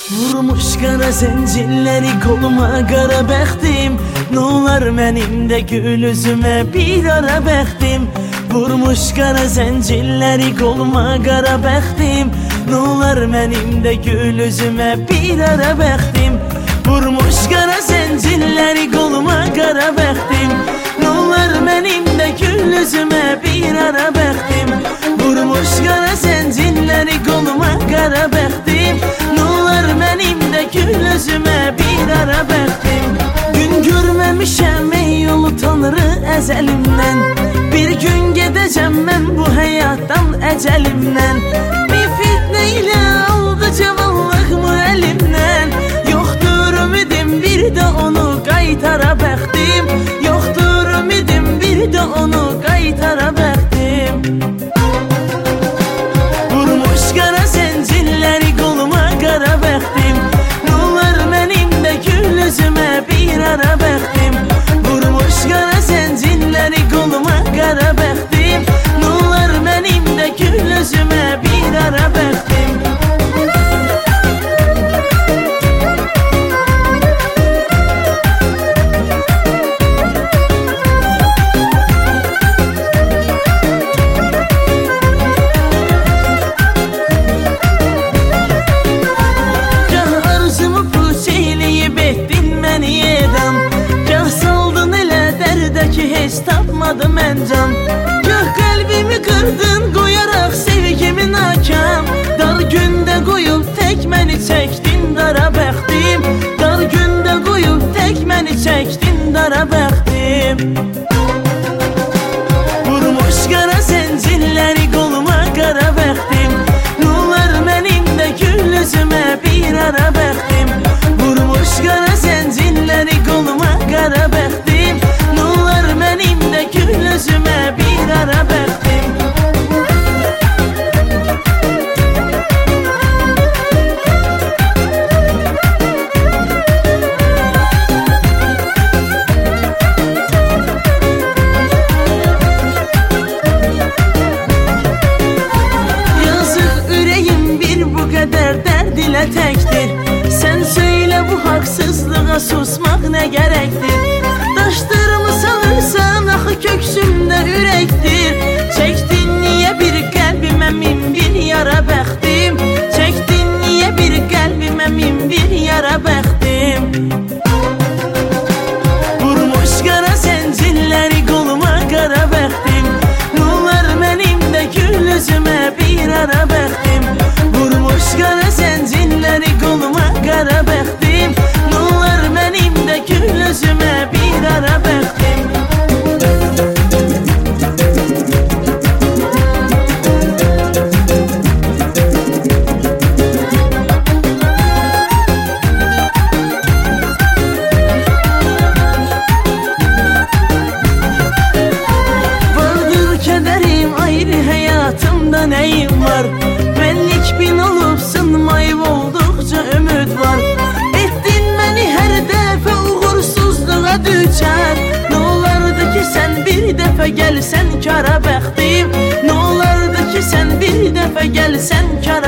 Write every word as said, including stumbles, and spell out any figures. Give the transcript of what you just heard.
Vurmuş qara zəncirləri qoluma qara bəxtim, nolar mənim də gül üzümə bir ara bəxtim. Vurmuş qara zəncirləri qoluma qara bəxtim, nolar mənim də gül üzümə bir ara bəxtim. Vurmuş qara zəncirləri qoluma qara bəxtim, nolar mənim də gül üzümə bir ara bəxtim. Vurmuş qara zəncirləri qoluma qara bəxtim, nolar mənim də gül üzümə bir ara bəxtim. Gün görməmişəm ey yolu tanrı əzəlimdən, bir gün gedəcəm mən bu həyatdan əcəlimdən. Bir fitnə ilə aldı cavanlığımı əlimdən, yoxdur ümidim bir də onu qaytara bəxtim, yoxdur ümidim bir də onu qaytara bəxtim. Vurmuş qara zəncirləri qoluma qara bəxtim, nolar mənim də gül üzümə bir ara bəxtim. Vurmuş qara zəncirləri qoluma qara bəxtim, nolar mənim də gül üzümə bir ara bəxtim. Heç tapmadım mən can, gah qəlbimi qırdın qoyaraq sevgimi nakam. Dar gündə qoyub tək məni çəkdin dara bəxtim, dar gündə qoyub tək məni çəkdin dara bəxtim. Vurmuş qara zəncirləri qoluma qara bəxtim, nolar mənim də gül üzümə bir ara bəxtim. Vurmuş qara zəncirləri qoluma qara bəxtim, nolar mənim də gül üzümə bir ara bəxtim. Yazıq ürəyim bir bu qədər dərd ilə təkdir, sən söylə bu haqsızlığa susmaq nə gərəkdir? Daşdırımı salırsan axı köksümdə ürəkdir, çəkdin niyə bir qəlbimə min bir yara bəxtim, çəkdin niyə bir qəlbimə min bir yara bəxtim. Vurmuş qara zəncirləri qoluma qara bəxtim, nolar mənim də gül üzümə bir ara bəxtim. Vurmuş qara zəncirləri qoluma qara bəxtim, nolar mənim də gül üzümə bir ara bəxtim. Vardır kədərim ayrı həyatımda nəyim var, mənlik bin olub sınmayıb olduqca ümid var. Etdin məni hər dəfə uğursuzluğa düşər, nolardı ki sən bir dəfə gəlsən kara bəxtim, nolardı ki sən bir dəfə gəlsən kara